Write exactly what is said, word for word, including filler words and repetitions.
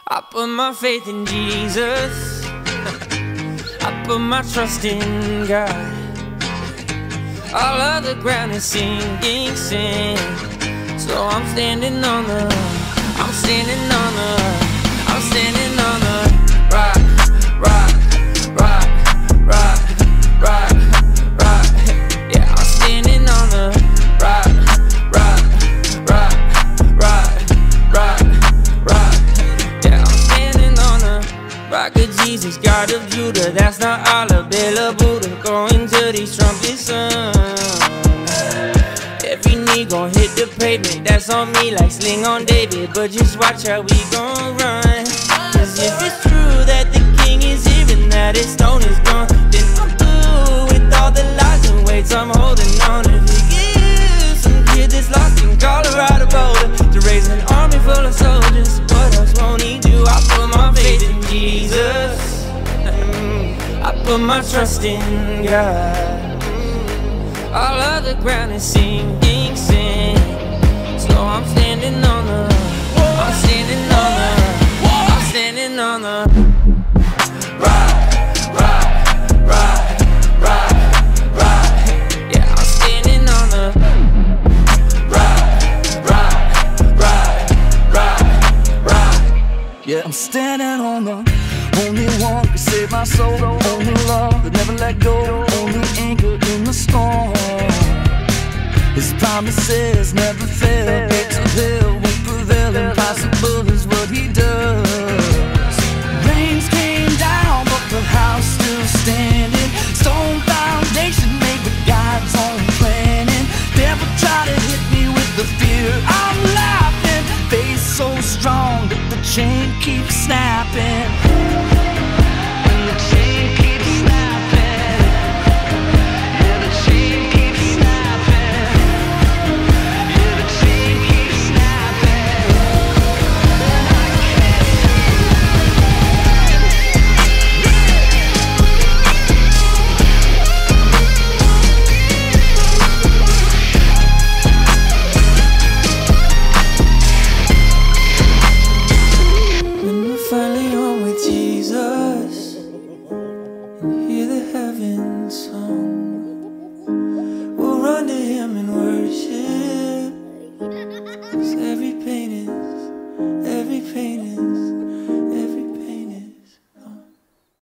I put my faith in Jesus. I put my trust in God. All of the ground is sinking sand. So I'm standing on the, I'm standing on the, I'm standing on the rock, rock, rock, rock, rock, rock. Yeah, I'm standing on the rock, rock, rock, rock, rock, rock. Yeah, I'm standing on the rock of Jesus, God of Judah. That's not all available to go into these trumpet songs. Every knee gon' hit the pavement, that's on me like Sling on David. But just watch how we gon' run. Cause if it's true that the king is here and that his stone is gone, then I'm through with all the lies and weights I'm holding on. If you give some kid that's lost in Colorado Boulder to raise an army full of soldiers, what else won't he do? I put my faith in Jesus. I put my trust in God. All of the ground is sinking sand. So I'm standing on the, I'm standing on the, I'm standing on the rock, rock, rock, rock, rock. Yeah, I'm standing on the rock, rock, rock, rock, rock. Yeah, I'm standing on the only one can save my soul, only love that never let go, only anchor in the storm. His promises never fail, gates of hell won't prevail, impossible is what he does. Rains came down, but the house still standing. Stone foundation made with God's own planning. Devil try to hit me with the fear, I'm laughing. Faith so strong that the chain keeps snapping.